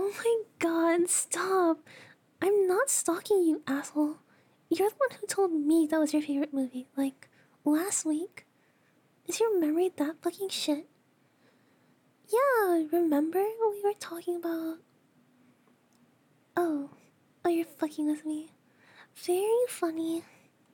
Oh my god, stop! I'm not stalking you, asshole. You're the one who told me that was your favorite movie, like, last week. Is your memory that fucking shit? Yeah, remember we were talking about. Oh, you're fucking with me. Very funny.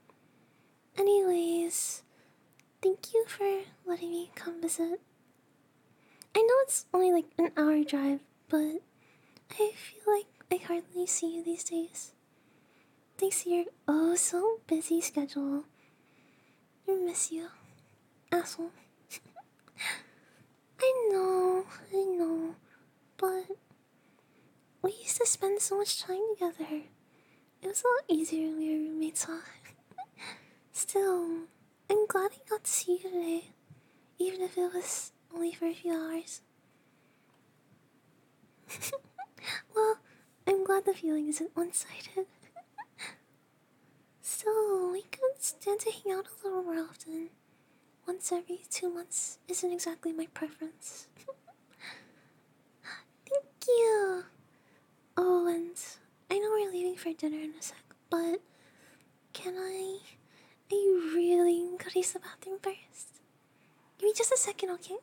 Anyways, thank you for letting me come visit. I know it's only like an hour drive, but I feel like I hardly see you these days. Thanks to your oh so busy schedule. I miss you, asshole. I know, but we used to spend so much time together. It was a lot easier when we were roommates, huh? Still, I'm glad I got to see you today, even if it was only for a few hours. Well, I'm glad the feeling isn't one-sided. Still, we could stand to hang out a little more often. Once every 2 months isn't exactly my preference. Thank you! Oh, and I know we're leaving for dinner in a sec, but can I really go to use the bathroom first? Give me just a second, okay?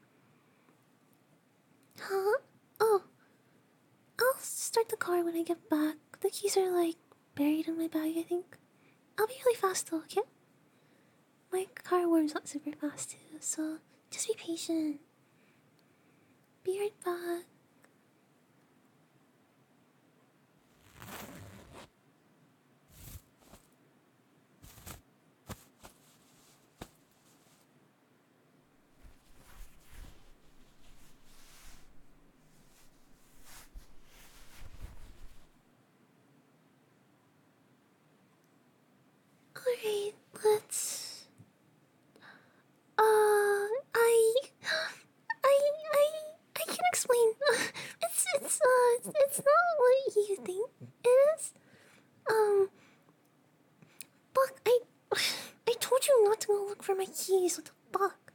Huh? Oh, I'll start the car when I get back. The keys are like buried in my bag, I think. I'll be really fast though, okay? My car warms up super fast too, so just be patient. Be right back. Alright, let's. I can explain. It's not what you think it is. Um, Buck, I told you not to go look for my keys. What the fuck?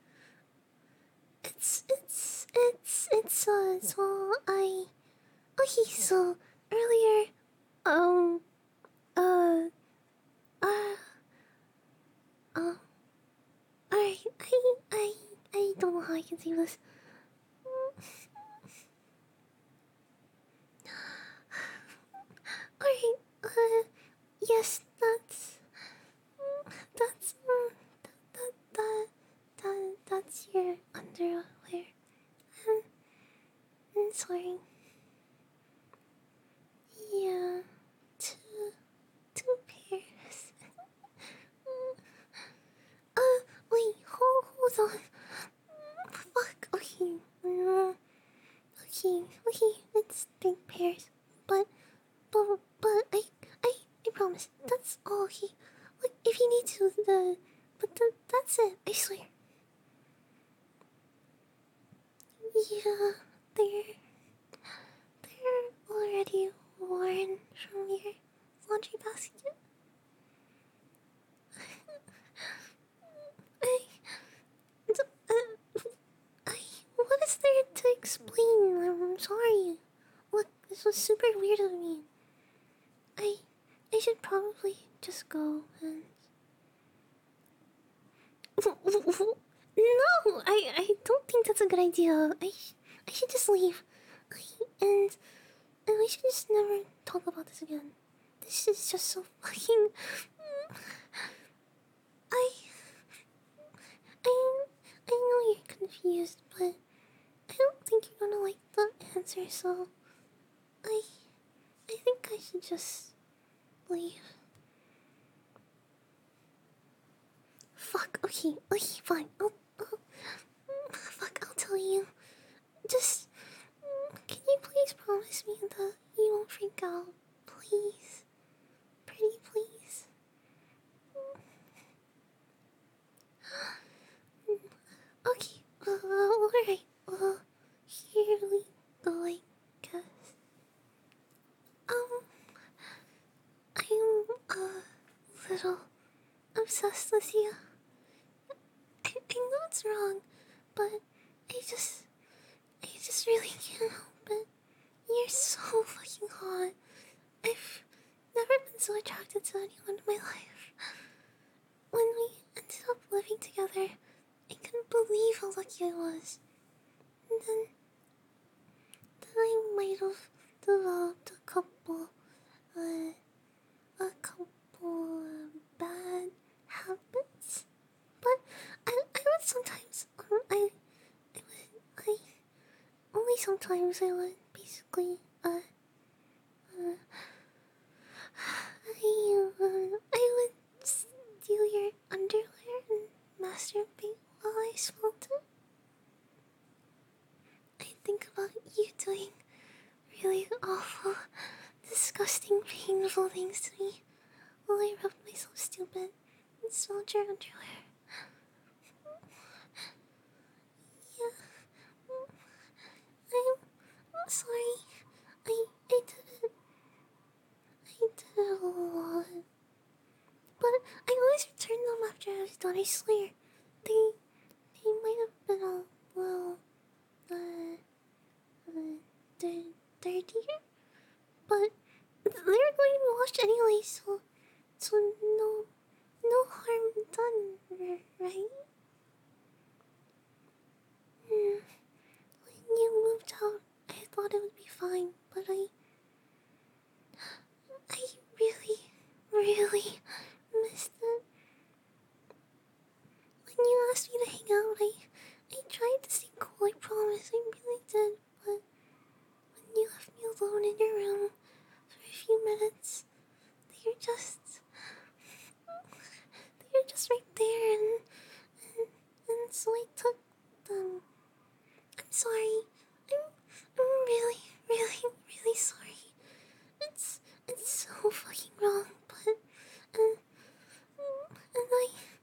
So okay, so earlier, um, uh, uh, um, alright, I don't know how I can say this. Alright, yes, that's, that's your underwear. Um, I'm sorry. Yeah, two, two pairs. Wait, hold on. Fuck, okay. Okay, it's 3 pairs. But I promise, that's all okay. Like, if you need to, that's it, I swear. Yeah, they're already worn from your laundry basket. I, I, what is there to explain? I'm sorry. Look, this was super weird of me. I, I should probably just go and. No, I don't think that's a good idea. I should just leave. And we should just never talk about this again. This is just so fucking. I I I know you're confused, but I don't think you're gonna like the answer. So I I think I should just leave. Fuck. Okay, fine. Fuck. I'll tell you. Just can you please promise me that you won't freak out, please? Pretty please. Okay, alright. Here we go, I guess. Um, I'm a little obsessed with you. I know it's wrong, but I just really can't help it. You're so fucking hot. I've never been so attracted to anyone in my life. When we ended up living together, I couldn't believe how lucky I was. And then I might have developed a couple bad habits. But I would sometimes, I only sometimes I would basically, I would steal your underwear and masturbate while I smoked it. I think about you doing really awful, disgusting, painful things to me while I rubbed myself stupid and smelled your underwear. Yeah, I'm sorry. I did it. I did it a lot. But I always return them after I was done, I swear. They might have been a little, dirtier, but they were going to be washed anyway, so no harm done, right? When you moved out, I thought it would be fine, but I really, really missed it. When you asked me to hang out, I tried to stay cool, I promise, I really did, but when you left me alone in your room for a few minutes, they were just right there, and so I took them. I'm sorry. I'm really, really, really sorry. It's so fucking wrong, but and I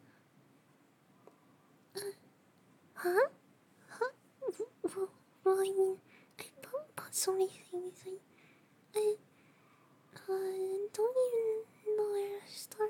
huh? Huh? Well, I mean, I thought about so many things. I don't even know where to start.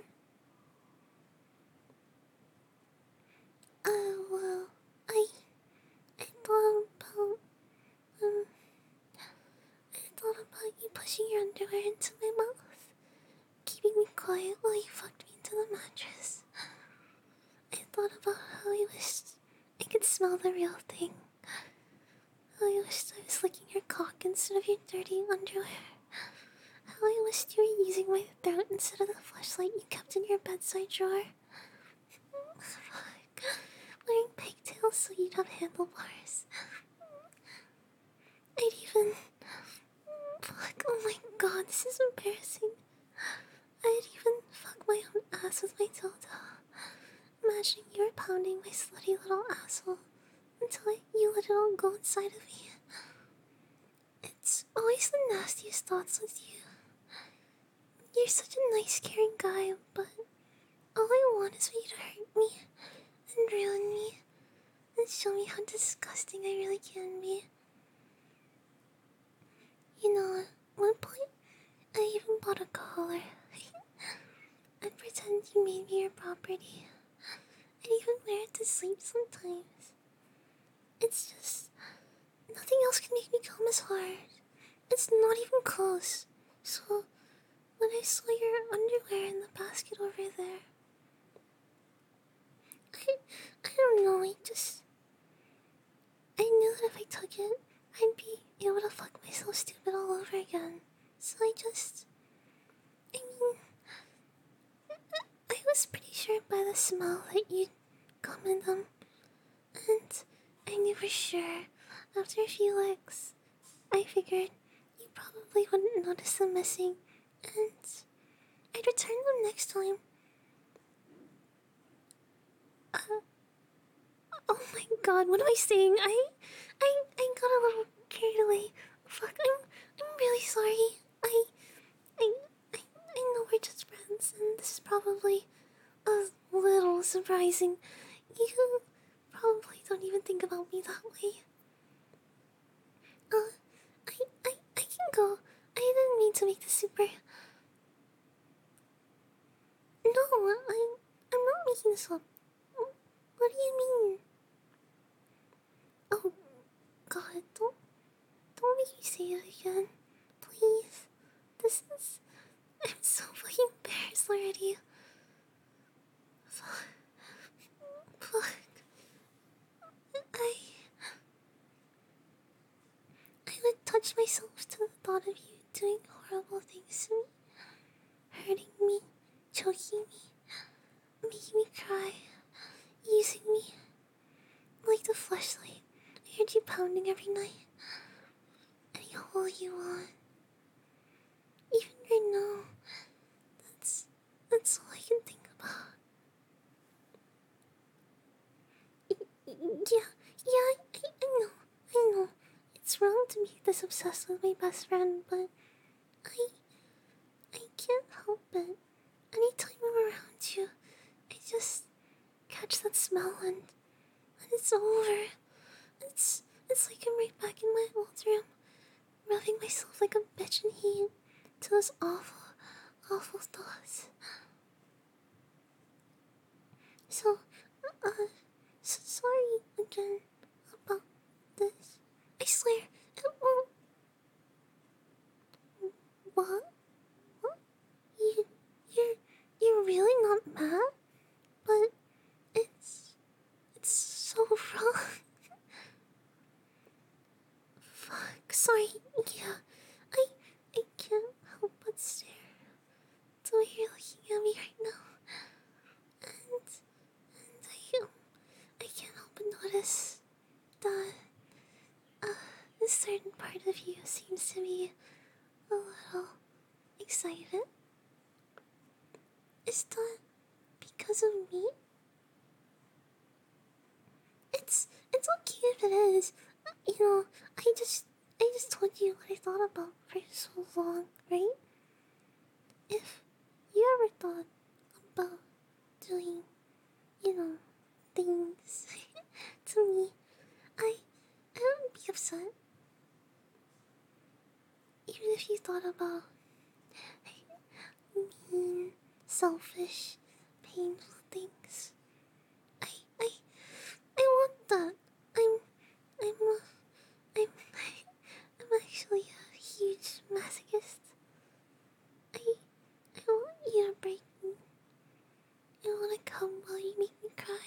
Well, I thought about um, I thought about you pushing your underwear into my mouth, keeping me quiet while you fucked me into the mattress. I thought about how I wished I could smell the real thing. How I wished I was licking your cock instead of your dirty underwear. How I wished you were using my throat instead of the flashlight you kept in your bedside drawer. Fuck. Wearing pigtails so you'd have handlebars. I'd even... Fuck, oh my god, this is embarrassing. I'd even fuck my own ass with my dildo. Imagining you were pounding my slutty little asshole until you let it all go inside of me. It's always the nastiest thoughts with you. You're such a nice, caring guy, but all I want is for you to hurt me and ruin me and show me how disgusting I really can be. You know, at one point, I even bought a collar. I'd pretend you made me your property. I'd even wear it to sleep sometimes. It's just... nothing else can make me come as hard. It's not even close. So, when I saw your underwear in the basket over there, I don't know, I knew that if I took it, I'd be able to fuck myself stupid all over again. So I mean, I was pretty sure by the smell that you'd come in them. And I knew for sure, after a few licks, I figured you probably wouldn't notice them missing, and I'd return them next time. Oh my god, what am I saying? I got a little carried away. Fuck, I'm really sorry. I know we're just friends, and this is probably a little surprising. You probably don't even think about me that way. I can go. I didn't mean to make this super... No, I'm not making this up. What do you mean? Oh, God, don't make me say it again. this is. I'm so fucking embarrassed already. Fuck. Fuck. I. I would touch myself to the thought of you doing horrible things to me, hurting me, choking me, making me cry, using me like the fleshlight. I heard you pounding every night. Any hole you want. Even right now, that's all I can think about. I know. It's wrong to be this obsessed with my best friend, but I can't help it. Anytime I'm around you, I just catch that smell and it's over. It's like I'm right back in my old room, rubbing myself like a bitch in heat to those awful, awful thoughts. So, uh, sorry again about this. I swear, it won't. What? What? You're really not mad? But it's so wrong. Fuck, sorry, yeah. I can't help but stare the way you're looking at me right now. And I can't help but notice that a certain part of you seems to be a little excited. Is that because of me? It's okay if it is. You know, I just told you what I thought about for so long, right? If you ever thought about doing, you know, things to me, I wouldn't be upset. Even if you thought about mean, selfish, painful things. I, I, I want that. I'm, I'm, a, I'm, I'm actually a huge masochist. I want you to break me. I want to come while you make me cry.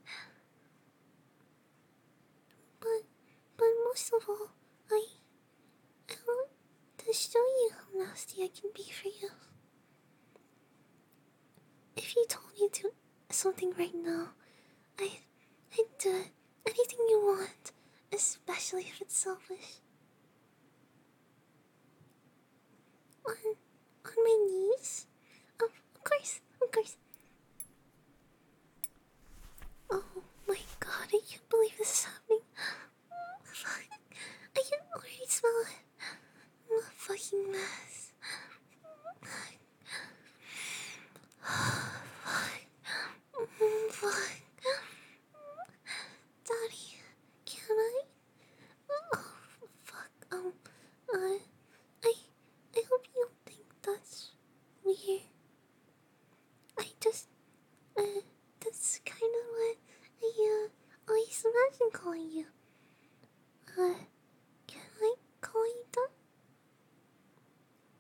But, but most of all, I want to show you how nasty I can be for you. If you told me to something right now, I'd do it. Anything you want, especially if it's selfish. On my knees? Of course, of course. Oh my god, I can't believe this is happening. I can already smell it. I'm a fucking mess. Fuck. Daddy, can I? Oh, fuck. I, I hope you don't think that's weird. I just, that's kind of what I, always imagine calling you. Can I call you that?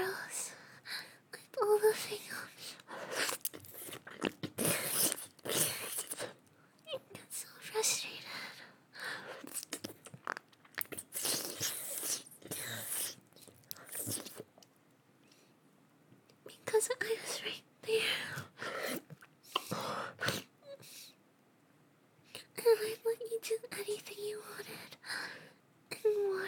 eyebrows with all the fingers. I get so frustrated. Because I was right there. And I'd let you do anything you wanted. And more.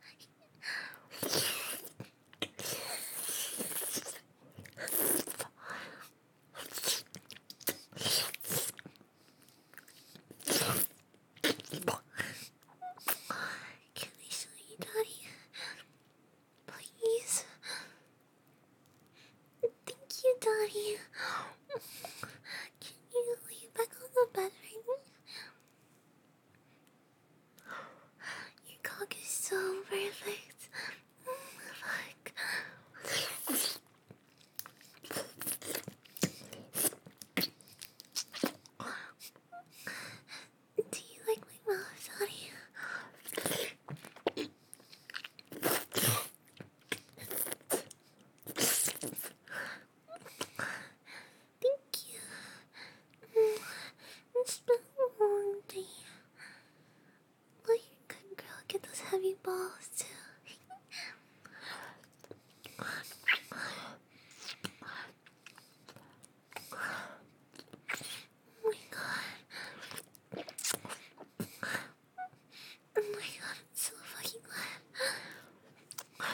Can I show you, Daddy? Please? Thank you, Daddy. Can you lay back on the bed right now? Your cock is so perfect. Fuck. Do you like my mouth, Daddy? Thank you. It's been a long day. Let your good girl get those heavy balls too. Oh my god. Oh my god, I'm so fucking glad.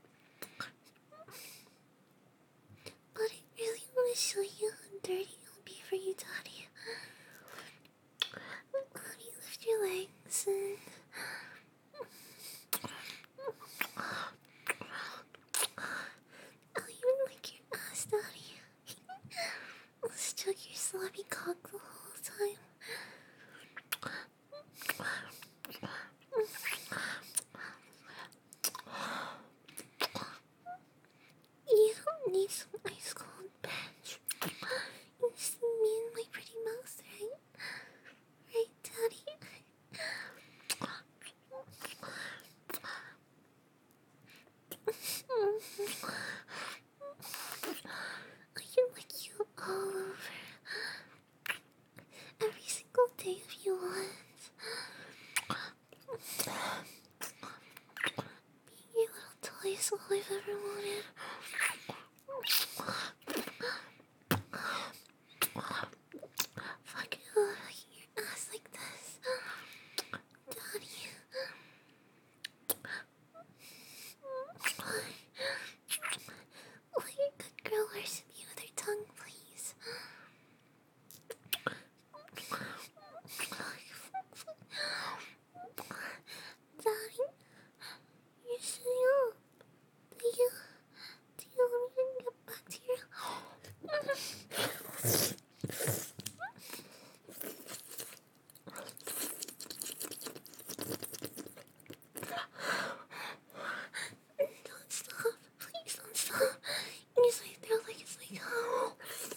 But I really want to show you how dirty it'll be for you, Daddy. Let me lift your legs and... I'll even lick your ass, Daddy. I'll stroke your sloppy cock the whole time. You don't need some ice cold bench. You see me and my pretty mouth, right? Right, Daddy? I can lick you all over. Every single day if you want. Being your little toy is all I've ever wanted. Fuck, I love licking your ass like this. Daddy. Let your good girl worship you with her tongue, please. Daddy, you're sitting up. Do you want me to get back to you? Don't stop. Please don't stop. It's like they're like, it's like, oh.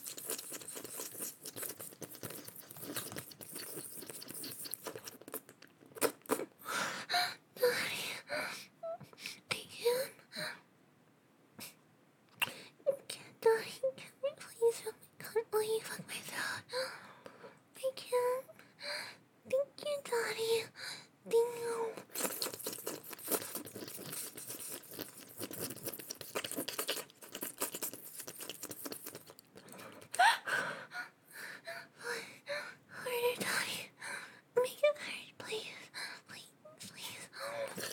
Daddy, Daddy, can we please have my cunt while you fuck my throat? I can't. Thank you, Daddy. Thank you. Harder, Daddy. Make it hurt, please. Please, please.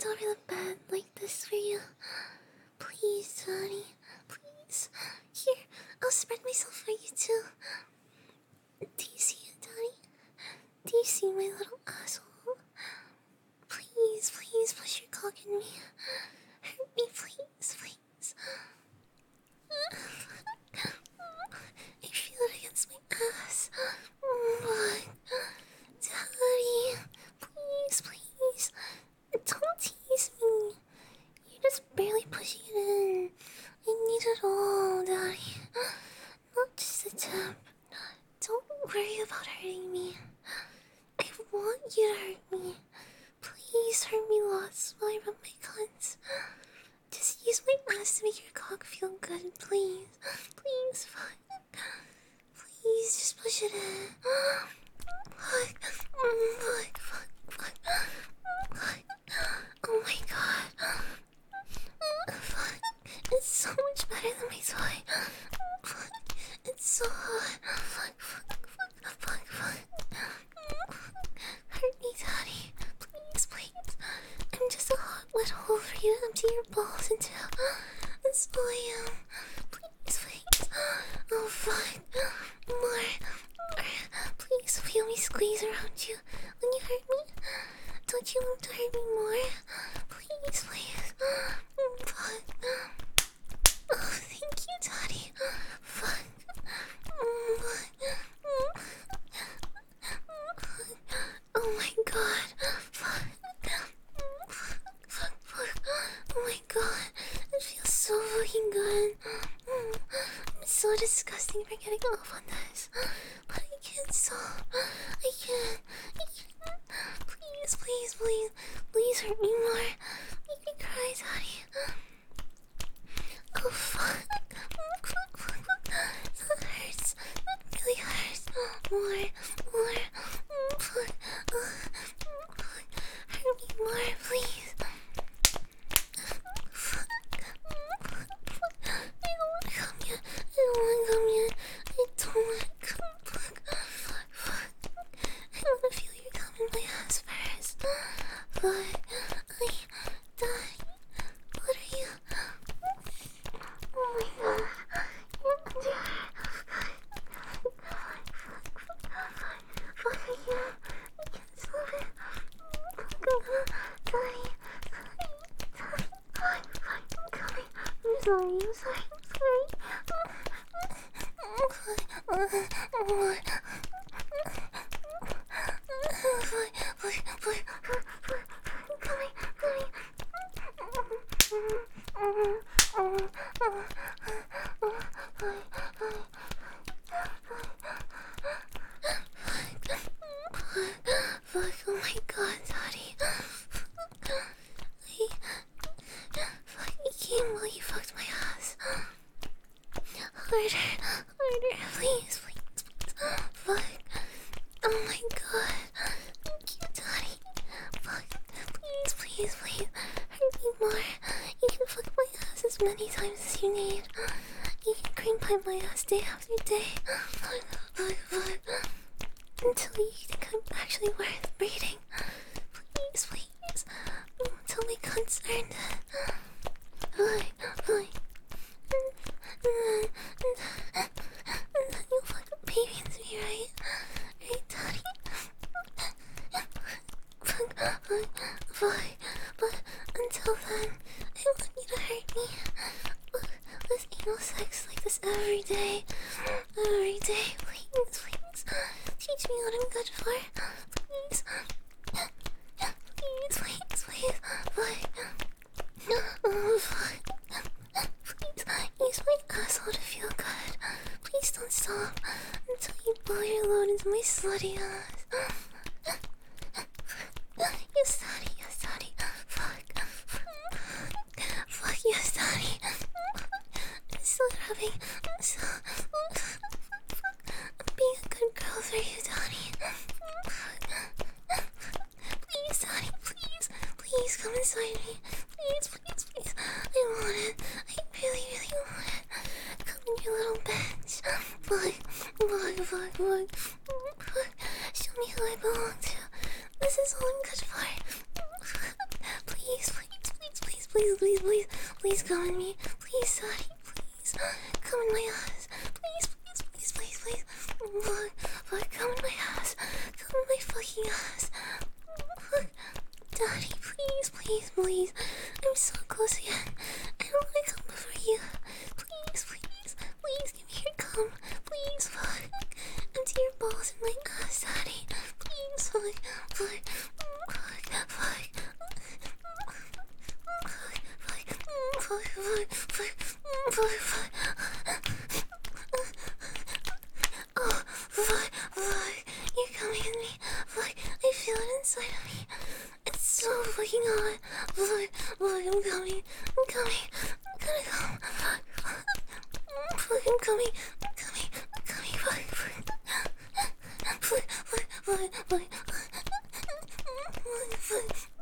hands over the bed like this for you. Please, Daddy. Please. Here, I'll spread myself for you too. Do you see it, Daddy? Do you see my little asshole? Please, please push your cock in me. Hurt me, please, please. I feel it against my ass. Daddy, please, please. Don't tease me. You're just barely pushing it in. I need it all, Daddy. Not just a tip. Don't worry about hurting me. I want you to hurt me. Please hurt me lots while I rub my cunt. Just use my ass to make your cock feel good, please. Please, fuck. Please, just push it in. Fuck. Fuck, fuck, fuck. Fuck. Oh my god. Fuck. It's so much better than my toy. Fuck. It's so hot. Fuck, fuck, fuck, fuck, fuck. Hurt me, Daddy. Please, please. I'm just a hot wet hole for you to empty your balls into. That's all I am. Please, please. Oh, fuck. More. Please feel me squeeze around you when you hurt me. Don't you want to hurt me more? Please, please. Fuck. Oh, thank you, Daddy. Fuck. Oh my god. Fuck. Fuck, fuck. Oh my god. It feels so fucking good. I'm so disgusting for getting off on this. But I can't stop. I can't. Please, please, please. Please hurt me more. Make me cry, Daddy. Oh fuck. That hurts. That really hurts. More. Fuck. Hurt me more, please. Fuck. I don't want to come yet. I don't want to come. Fuck. I want to feel you come in my ass first. Fuck. I die. What are you? Oh my god. You're under. Fuck, I can't stop it. Daddy. I'm coming. I'm sorry. Fuck, oh my god, Daddy. I can't believe you fucked my ass. Harder, please. Fuck. Oh my god. Thank you, Daddy. Fuck. Please. Hurt me more. You can fuck my ass as many times as you need. You can cream pipe my ass day after day. Fuck. Until you think I'm actually worth breeding. Please. Until my cunt's earned it. Fine. And then you'll fuck a baby into me, right? Right, Daddy? Fuck. But until then, I want you to hurt me. With anal sex like this every day. Please. Teach me what I'm good for. Please. Fuck. Please, use my asshole to feel good. Please don't stop until you blow your load into my slutty ass. Yes, Daddy. Fuck, yes, Daddy. I'm still rubbing. I'm being a good girl for you, Daddy. Please, Daddy, please come inside me. Please. I want it. I really want it. Come in your little bench. Fuck. Show me who I belong to. This is all I'm good for. Please. please, please, please, please come in me. Please, Daddy, please. Come in my ass. Please, please, please, please, please. Fuck, fuck, come in my ass. Come in my fucking ass. Fuck. Daddy, please, please, please. I'm so close again. I don't want to come before you. Please, please, please, give me your cum. Please, fuck. Empty your balls in my ass, Daddy. Please, fuck, fuck, fuck, fuck. Fuck, fuck, fuck, fuck, fuck. Oh, fuck, fuck. You're coming at me. Fuck, I feel it inside of me. It's so fucking hot. Fuck, fuck, I'm coming. I'm coming. I'm gonna come. Fuck, I'm coming. I'm coming. I'm coming. Fuck, fuck. Fuck, fuck, fuck, fuck. Fuck, fuck.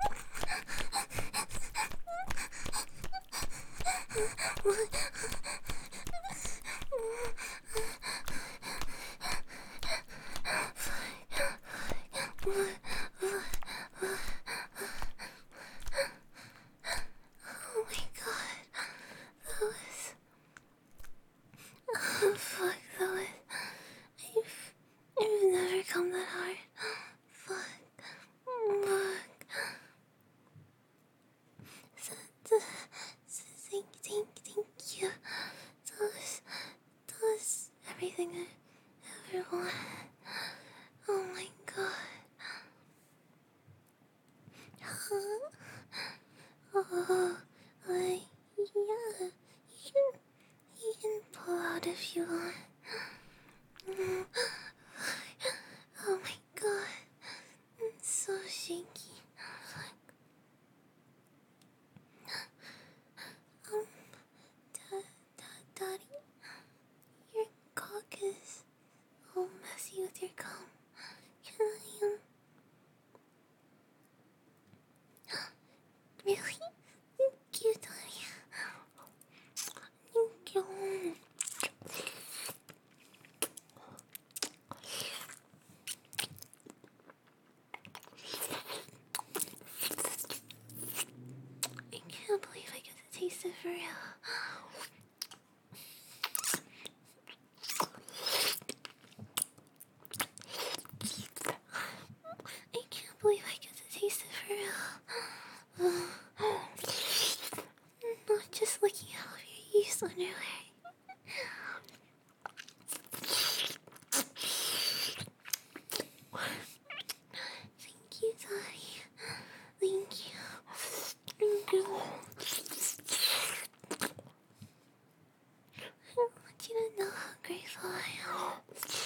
Oh my god, that was... Oh fuck, that was... I've never come that hard. Fuck. Fuck. Thank you. That was everything I ever wanted. Oh my god. Oh, yeah. You can pull out if you want. Oh my god. I'm so shaky. Daddy, your cock is all messy with your cum. Can I, really? Thank you, Daddy. Thank you. I can't believe I get to taste it for real. I can't believe I get to taste it for real. Not just licking out of your used underwear. Thank you, Daddy. Thank you. Thank you. I want you to know how grateful I am.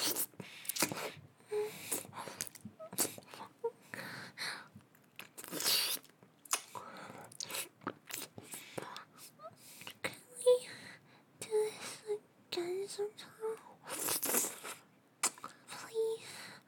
Can we do this again sometime? Please?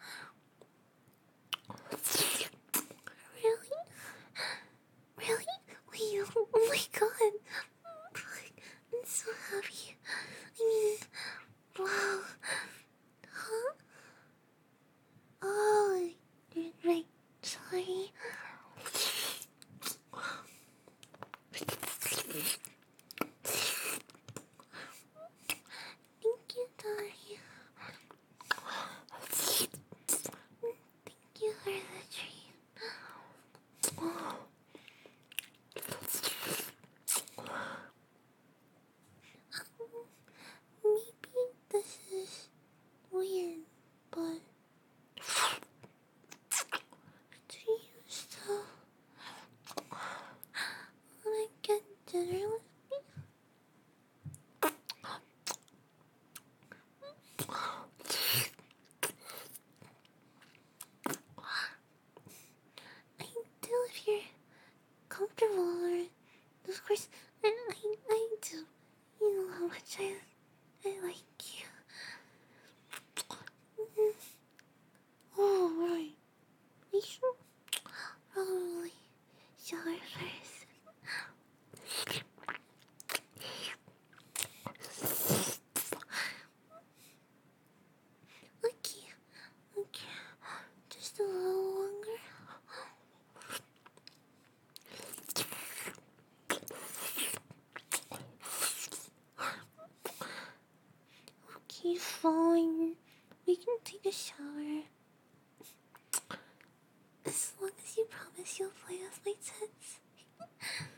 Really? Really? Wait, oh my god. I'm so happy. I mean, wow. Huh? Oh, you're right. Sorry. Thank you, Daddy. Thank you for the treat. Maybe this is weird, but do you still wanna get dinner with me? I do if you're comfortable, or of course, I do. You know how much I like you. Oh, right. We should probably shower first. fine. We can take a shower. As long as you promise you'll play with my tits.